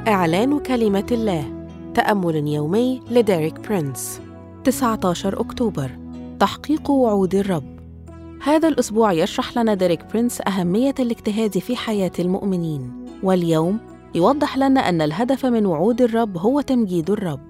إعلان كلمة الله، تأمل يومي لديريك برينس. 19 أكتوبر، تحقيق وعود الرب. هذا الأسبوع يشرح لنا ديريك برينس أهمية الاجتهاد في حياة المؤمنين، واليوم يوضح لنا أن الهدف من وعود الرب هو تمجيد الرب.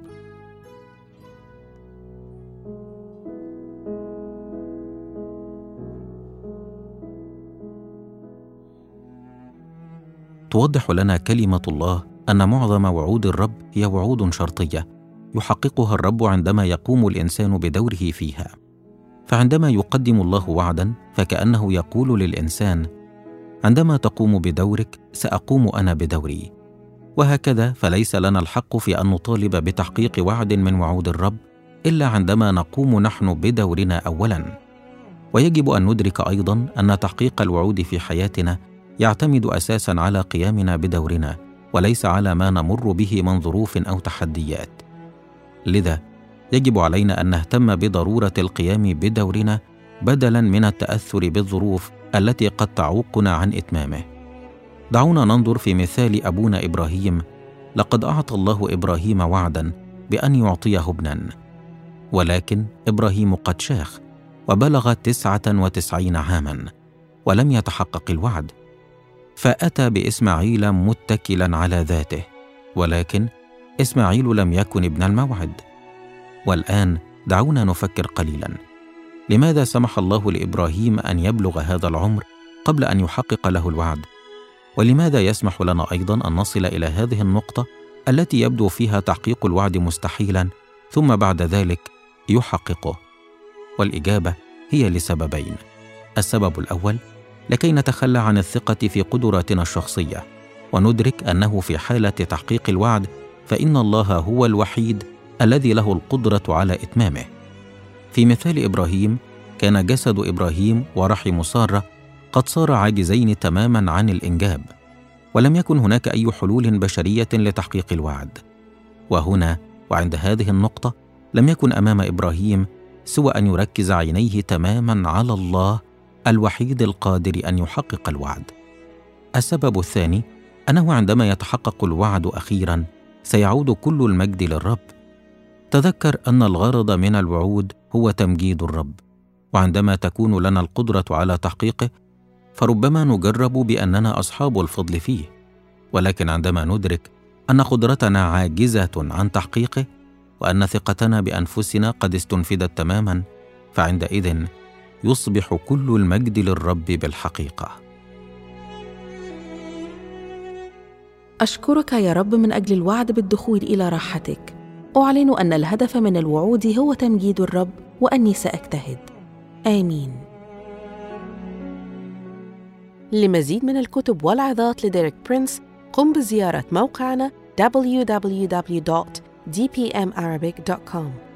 توضح لنا كلمة الله أن معظم وعود الرب هي وعود شرطية يحققها الرب عندما يقوم الإنسان بدوره فيها. فعندما يقدم الله وعداً فكأنه يقول للإنسان: عندما تقوم بدورك سأقوم أنا بدوري. وهكذا فليس لنا الحق في أن نطالب بتحقيق وعد من وعود الرب إلا عندما نقوم نحن بدورنا أولاً. ويجب أن ندرك أيضاً أن تحقيق الوعود في حياتنا يعتمد أساساً على قيامنا بدورنا، وليس على ما نمر به من ظروف أو تحديات. لذا يجب علينا أن نهتم بضرورة القيام بدورنا بدلاً من التأثر بالظروف التي قد تعوقنا عن إتمامه. دعونا ننظر في مثال أبونا إبراهيم. لقد أعطى الله إبراهيم وعداً بأن يعطيه ابناً، ولكن إبراهيم قد شاخ وبلغ 99 عاماً ولم يتحقق الوعد، فأتى بإسماعيل متكلاً على ذاته، ولكن إسماعيل لم يكن ابن الموعد. والآن دعونا نفكر قليلاً. لماذا سمح الله لإبراهيم أن يبلغ هذا العمر قبل أن يحقق له الوعد؟ ولماذا يسمح لنا أيضاً أن نصل إلى هذه النقطة التي يبدو فيها تحقيق الوعد مستحيلاً ثم بعد ذلك يحققه؟ والإجابة هي لسببين. السبب الأول، لكي نتخلى عن الثقة في قدراتنا الشخصية وندرك أنه في حالة تحقيق الوعد فإن الله هو الوحيد الذي له القدرة على إتمامه. في مثال إبراهيم، كان جسد إبراهيم ورحم سارة قد صار عاجزين تماماً عن الإنجاب، ولم يكن هناك أي حلول بشرية لتحقيق الوعد. وهنا وعند هذه النقطة لم يكن أمام إبراهيم سوى أن يركز عينيه تماماً على الله الوحيد القادر أن يحقق الوعد. السبب الثاني، أنه عندما يتحقق الوعد أخيراً سيعود كل المجد للرب. تذكر أن الغرض من الوعود هو تمجيد الرب، وعندما تكون لنا القدرة على تحقيقه فربما نجرب بأننا أصحاب الفضل فيه، ولكن عندما ندرك أن قدرتنا عاجزة عن تحقيقه وأن ثقتنا بأنفسنا قد استنفدت تماماً، فعندئذ يصبح كل المجد للرب بالحقيقة. أشكرك يا رب من أجل الوعد بالدخول إلى راحتك. أعلن أن الهدف من الوعود هو تمجيد الرب وأني سأجتهد. آمين. لمزيد من الكتب والعظات لديريك برينس قم بزيارة موقعنا www.dpmarabic.com.